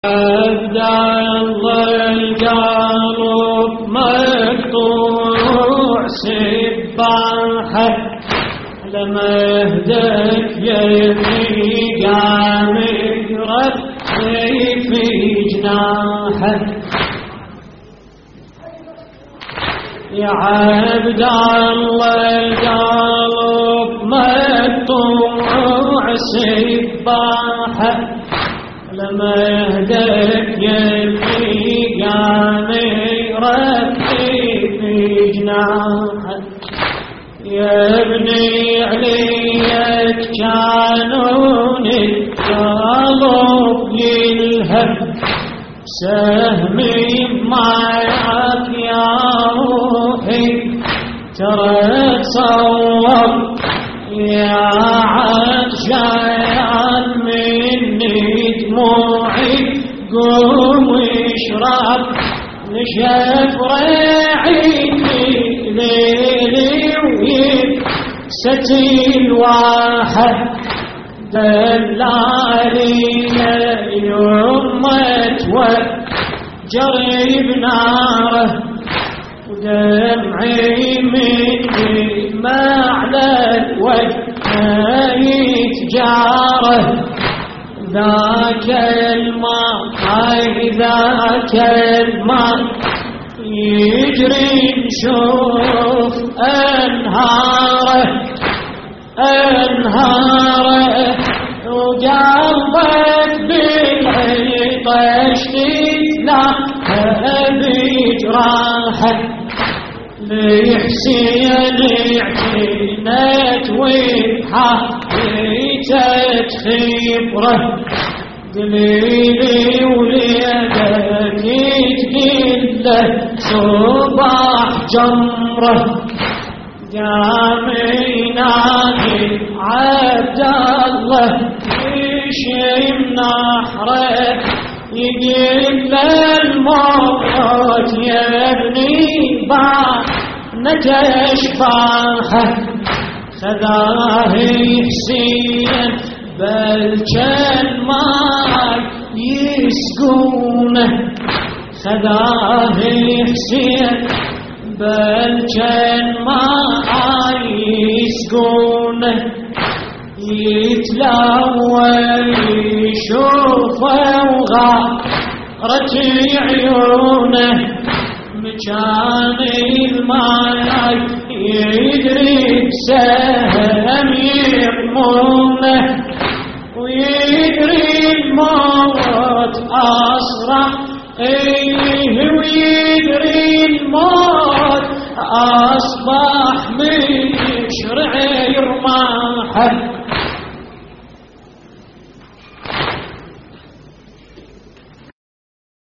أبدع القلب مقطوع سباحة لما اهدك يبني قام يقرب في جناحه. يا عبد الله القلب مقطوع سباحة لما يهدك يبني قام يربي في جناحه. يا ابني عليك كانون القلب يلهب سهمي معك يا روحي ترى تصور يا عطشان مني دموعي قوم واشرب نشف رعيتي ليلي ويبستي الواحد دلالي يوم توجري بناره ودمعي مني ما على الوجه يتجاره. ذاك الماء يجري نشوف أنهاره وقلبك بالعطش تتلهى بجراحه. لحسين اعتنت وبحبيتك خبره دليلي وليدك تقله صباح جمره. قام ينادي عبد الله يشم نحره يقل الموت يا ابني بانك اشباحه. خذاه حسين بل كان ما يسقونه خذاه حسين بل كان ما يسقونه. يتلاوى يشوفه وغارت عيونه مكان الماء يدري بسهم يرمونه ويدري الموت أسرع ويدري الموت أصبح من شرع يرماحه.